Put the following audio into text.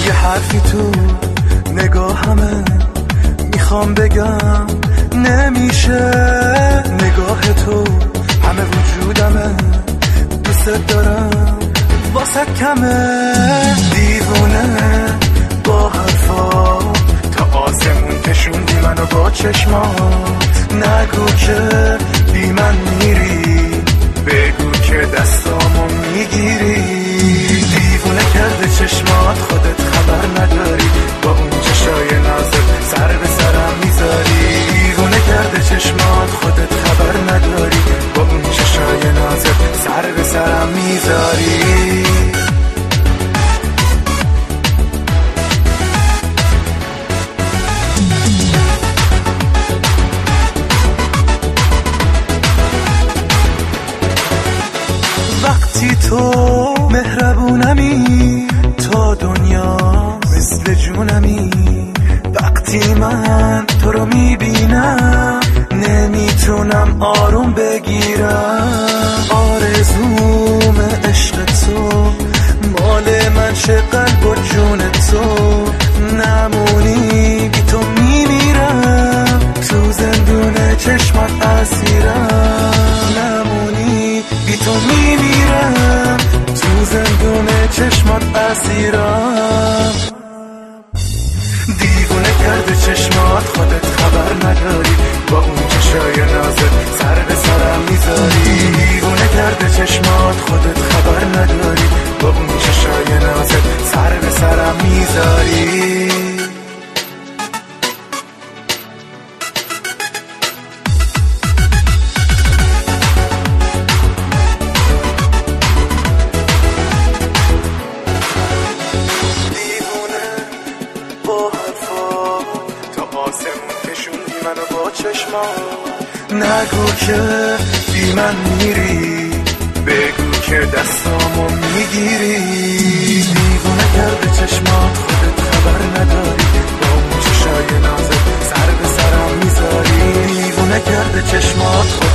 یه حرفی تو نگاهمه میخوام بگم نمیشه، نگاه تو همه وجودمه، دوست دارم واسه کمه، دیوونه با حرفا تا آسمون کشوندی منو با چشمات، نگو که بی من میری، بگو که دستامو میگیری، دیوونه کرده چشمات خودت خبر نداری، با اون چشای نازت سر به سرم میذاری، دیوونه کرده چشمات خودت خبر نداری، با اون چشای نازت سر به سرم میذاری. وقتی تو مهربونمی تا دنیا مثل جونمی، وقتی من تو رو میبینم نمیتونم آروم بگیرم، آرزوم عشق تو مال من شه قلب و جون تو، نمونی بی تو میمیرم تو زندون چشمات اسیرم، نمونی بی تو میمیرم تو زندون چشمات اسیرم، دیوونه کرده چشمات خودت خبر نداری، با اون چشای نازت سر به سرم میذاری، دیوونه کرده چشمات خودت خبر نداری، با اون چشای نازت سر به سرم میذاری. نگو که بی من میری، بگو که دستامو میگیری، دیوونه کرده چشمات خودت خبر نداری، با اون چشای نازت سر به سرم میذاری، دیوونه کرده چشمات